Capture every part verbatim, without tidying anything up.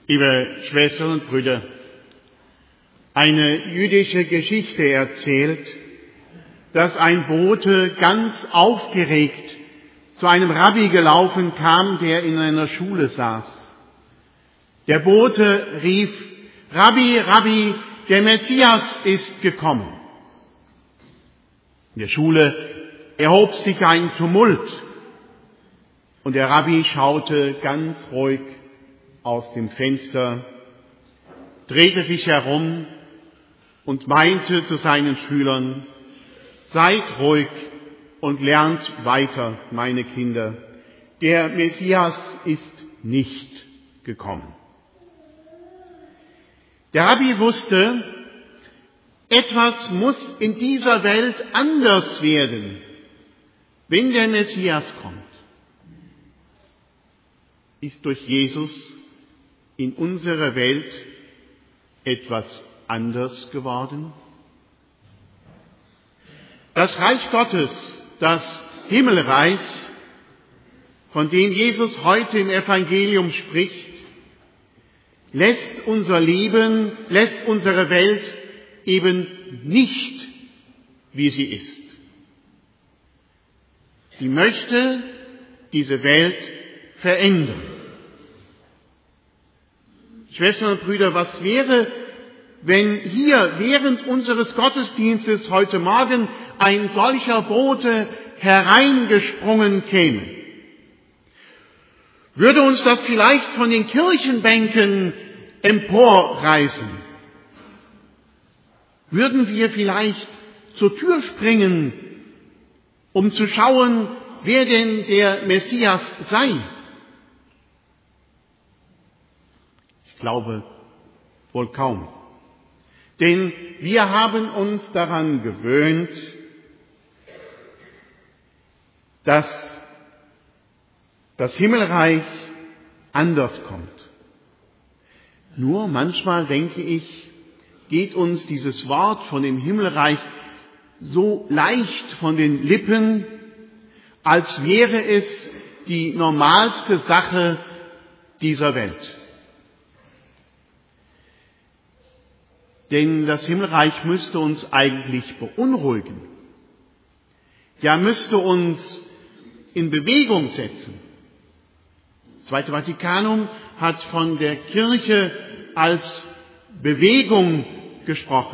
Liebe Schwestern und Brüder, eine jüdische Geschichte erzählt, dass ein Bote ganz aufgeregt zu einem Rabbi gelaufen kam, der in einer Schule saß. Der Bote rief: Rabbi, Rabbi, der Messias ist gekommen. In der Schule erhob sich ein Tumult und der Rabbi schaute ganz ruhig aus dem Fenster, drehte sich herum und meinte zu seinen Schülern: Seid ruhig und lernt weiter, meine Kinder. Der Messias ist nicht gekommen. Der Rabbi wusste, etwas muss in dieser Welt anders werden, wenn der Messias kommt. Ist durch Jesus in unserer Welt etwas anders geworden? Das Reich Gottes, das Himmelreich, von dem Jesus heute im Evangelium spricht, lässt unser Leben, lässt unsere Welt eben nicht, wie sie ist. Sie möchte diese Welt verändern. Schwestern und Brüder, was wäre, wenn hier während unseres Gottesdienstes heute Morgen ein solcher Bote hereingesprungen käme? Würde uns das vielleicht von den Kirchenbänken emporreißen? Würden wir vielleicht zur Tür springen, um zu schauen, wer denn der Messias sei? Ich glaube wohl kaum. Denn wir haben uns daran gewöhnt, dass das Himmelreich anders kommt. Nur manchmal, denke ich, geht uns dieses Wort von dem Himmelreich so leicht von den Lippen, als wäre es die normalste Sache dieser Welt. Denn das Himmelreich müsste uns eigentlich beunruhigen. Ja, müsste uns in Bewegung setzen. Das Zweite Vatikanum hat von der Kirche als Bewegung gesprochen.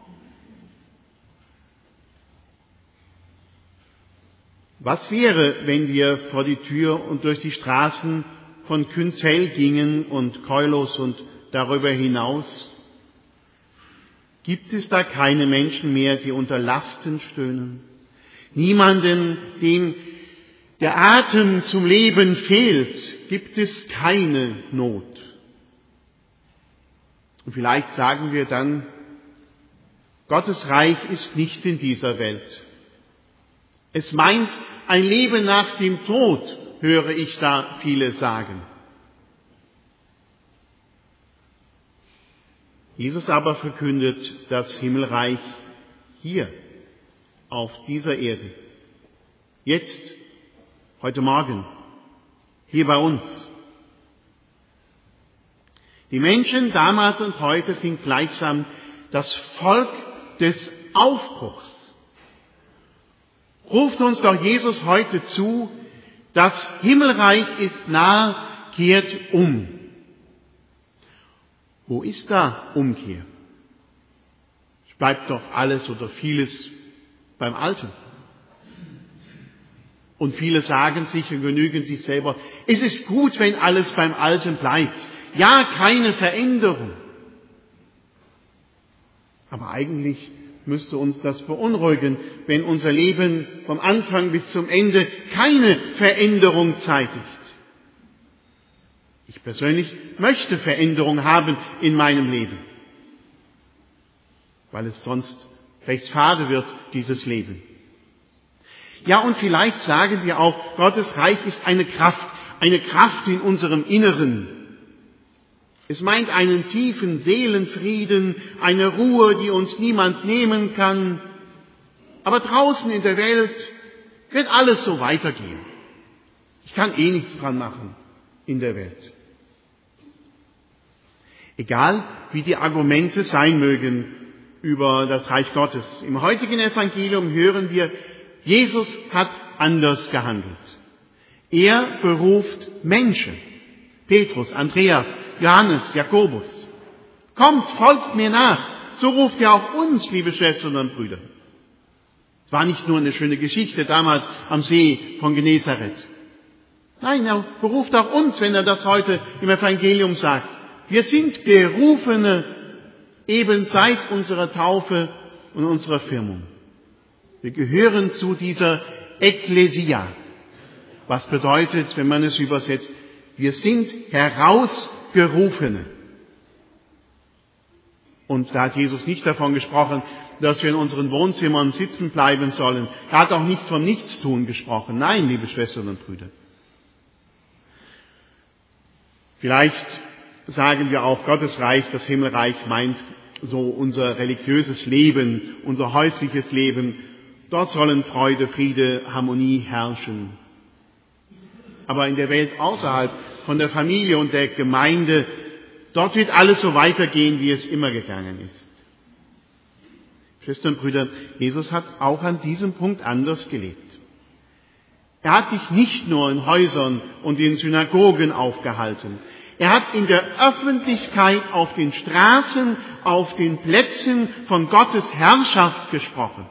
Was wäre, wenn wir vor die Tür und durch die Straßen von Künzell gingen und Keulos und darüber hinaus? Gibt es da keine Menschen mehr, die unter Lasten stöhnen? Niemanden, dem der Atem zum Leben fehlt, gibt es keine Not. Und vielleicht sagen wir dann, Gottes Reich ist nicht in dieser Welt. Es meint ein Leben nach dem Tod, höre ich da viele sagen. Jesus aber verkündet das Himmelreich hier, auf dieser Erde. Jetzt, heute Morgen, hier bei uns. Die Menschen damals und heute sind gleichsam das Volk des Aufbruchs. Ruft uns doch Jesus heute zu, das Himmelreich ist nah, kehrt um. Wo ist da Umkehr? Es bleibt doch alles oder vieles beim Alten. Und viele sagen sich und genügen sich selber, es ist gut, wenn alles beim Alten bleibt. Ja, keine Veränderung. Aber eigentlich müsste uns das beunruhigen, wenn unser Leben vom Anfang bis zum Ende keine Veränderung zeitigt. Ich persönlich möchte Veränderung haben in meinem Leben, weil es sonst recht fade wird, dieses Leben. Ja, und vielleicht sagen wir auch, Gottes Reich ist eine Kraft, eine Kraft in unserem Inneren. Es meint einen tiefen Seelenfrieden, eine Ruhe, die uns niemand nehmen kann. Aber draußen in der Welt wird alles so weitergehen. Ich kann eh nichts dran machen in der Welt. Egal, wie die Argumente sein mögen über das Reich Gottes. Im heutigen Evangelium hören wir, Jesus hat anders gehandelt. Er beruft Menschen. Petrus, Andreas, Johannes, Jakobus. Kommt, folgt mir nach. So ruft er auch uns, liebe Schwestern und Brüder. Es war nicht nur eine schöne Geschichte damals am See von Genezareth. Nein, er beruft auch uns, wenn er das heute im Evangelium sagt. Wir sind Gerufene eben seit unserer Taufe und unserer Firmung. Wir gehören zu dieser Ekklesia. Was bedeutet, wenn man es übersetzt, wir sind Herausgerufene. Und da hat Jesus nicht davon gesprochen, dass wir in unseren Wohnzimmern sitzen bleiben sollen. Er hat auch nicht von Nichtstun gesprochen. Nein, liebe Schwestern und Brüder. Vielleicht sagen wir auch, Gottes Reich, das Himmelreich meint so unser religiöses Leben, unser häusliches Leben. Dort sollen Freude, Friede, Harmonie herrschen. Aber in der Welt außerhalb von der Familie und der Gemeinde, dort wird alles so weitergehen, wie es immer gegangen ist. Schwestern und Brüder, Jesus hat auch an diesem Punkt anders gelebt. Er hat sich nicht nur in Häusern und in Synagogen aufgehalten. Er hat in der Öffentlichkeit auf den Straßen, auf den Plätzen von Gottes Herrschaft gesprochen.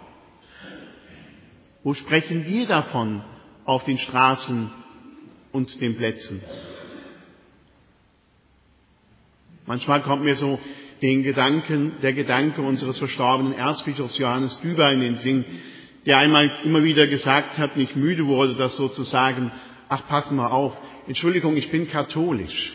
Wo sprechen wir davon auf den Straßen und den Plätzen? Manchmal kommt mir so den Gedanken, der Gedanke unseres verstorbenen Erzbischofs Johannes Düber in den Sinn, der einmal immer wieder gesagt hat, nicht müde wurde, das so zu sagen, ach, pass mal auf, Entschuldigung, ich bin katholisch.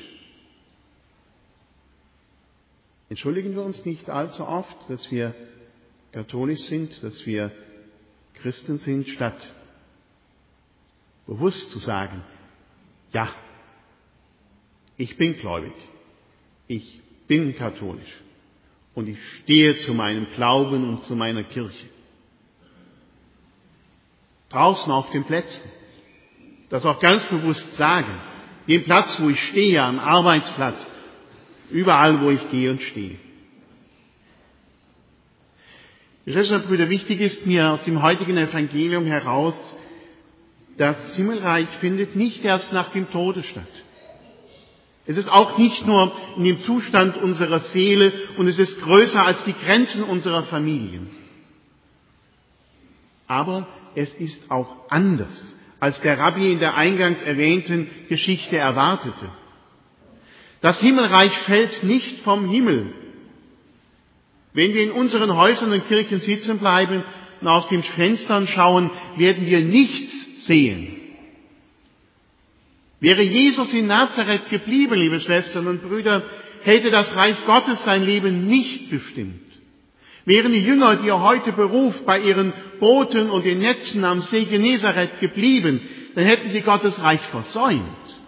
Entschuldigen wir uns nicht allzu oft, dass wir katholisch sind, dass wir Christen sind, statt bewusst zu sagen, ja, ich bin gläubig, ich bin katholisch und ich stehe zu meinem Glauben und zu meiner Kirche. Draußen auf den Plätzen, das auch ganz bewusst sagen, den Platz, wo ich stehe, am Arbeitsplatz, überall, wo ich gehe und stehe. Schwestern und Brüder, wichtig ist mir aus dem heutigen Evangelium heraus, das Himmelreich findet nicht erst nach dem Tode statt. Es ist auch nicht nur in dem Zustand unserer Seele und es ist größer als die Grenzen unserer Familien. Aber es ist auch anders, als der Rabbi in der eingangs erwähnten Geschichte erwartete. Das Himmelreich fällt nicht vom Himmel. Wenn wir in unseren Häusern und Kirchen sitzen bleiben und aus den Fenstern schauen, werden wir nichts sehen. Wäre Jesus in Nazareth geblieben, liebe Schwestern und Brüder, hätte das Reich Gottes sein Leben nicht bestimmt. Wären die Jünger, die er heute beruft, bei ihren Booten und den Netzen am See Genezareth geblieben, dann hätten sie Gottes Reich versäumt.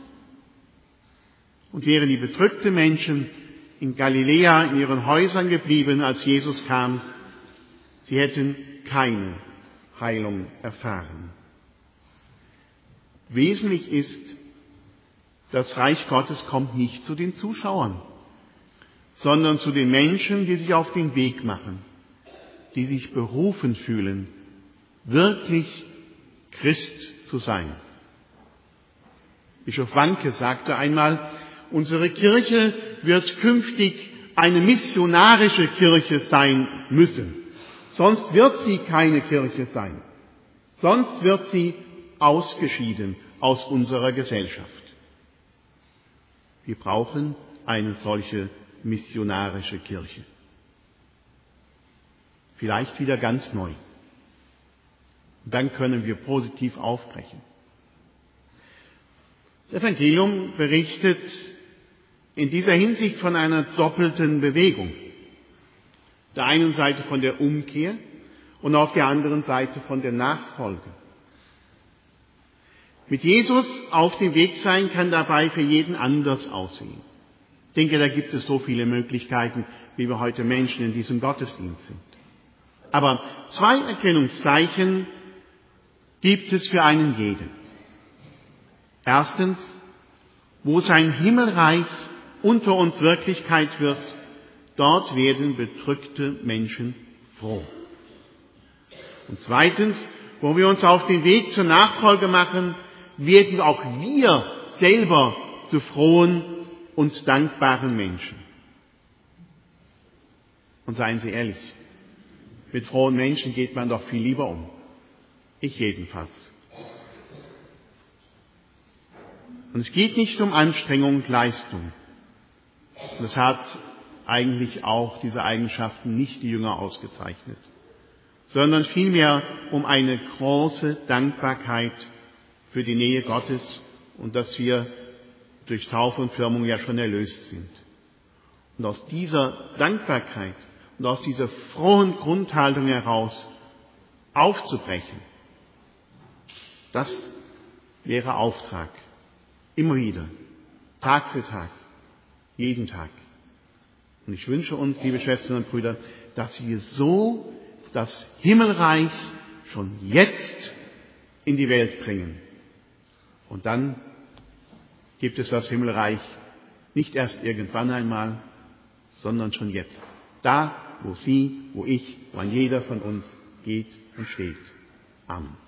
Und wären die bedrückten Menschen in Galiläa in ihren Häusern geblieben, als Jesus kam, sie hätten keine Heilung erfahren. Wesentlich ist, das Reich Gottes kommt nicht zu den Zuschauern, sondern zu den Menschen, die sich auf den Weg machen, die sich berufen fühlen, wirklich Christ zu sein. Bischof Wanke sagte einmal, unsere Kirche wird künftig eine missionarische Kirche sein müssen. Sonst wird sie keine Kirche sein. Sonst wird sie ausgeschieden aus unserer Gesellschaft. Wir brauchen eine solche missionarische Kirche. Vielleicht wieder ganz neu. Und dann können wir positiv aufbrechen. Das Evangelium berichtet in dieser Hinsicht von einer doppelten Bewegung. Auf der einen Seite von der Umkehr und auf der anderen Seite von der Nachfolge. Mit Jesus auf dem Weg sein kann dabei für jeden anders aussehen. Ich denke, da gibt es so viele Möglichkeiten, wie wir heute Menschen in diesem Gottesdienst sind. Aber zwei Erkennungszeichen gibt es für einen jeden. Erstens, wo sein Himmelreich unter uns Wirklichkeit wird, dort werden bedrückte Menschen froh. Und zweitens, wo wir uns auf den Weg zur Nachfolge machen, werden auch wir selber zu frohen und dankbaren Menschen. Und seien Sie ehrlich, mit frohen Menschen geht man doch viel lieber um. Ich jedenfalls. Und es geht nicht um Anstrengung und Leistung. Und es hat eigentlich auch diese Eigenschaften nicht die Jünger ausgezeichnet, sondern vielmehr um eine große Dankbarkeit für die Nähe Gottes und dass wir durch Taufe und Firmung ja schon erlöst sind. Und aus dieser Dankbarkeit und aus dieser frohen Grundhaltung heraus aufzubrechen, das wäre Auftrag. Immer wieder, Tag für Tag, jeden Tag. Und ich wünsche uns, liebe Schwestern und Brüder, dass wir so das Himmelreich schon jetzt in die Welt bringen. Und dann gibt es das Himmelreich nicht erst irgendwann einmal, sondern schon jetzt. Da, wo Sie, wo ich, wo jeder von uns geht und steht. Amen.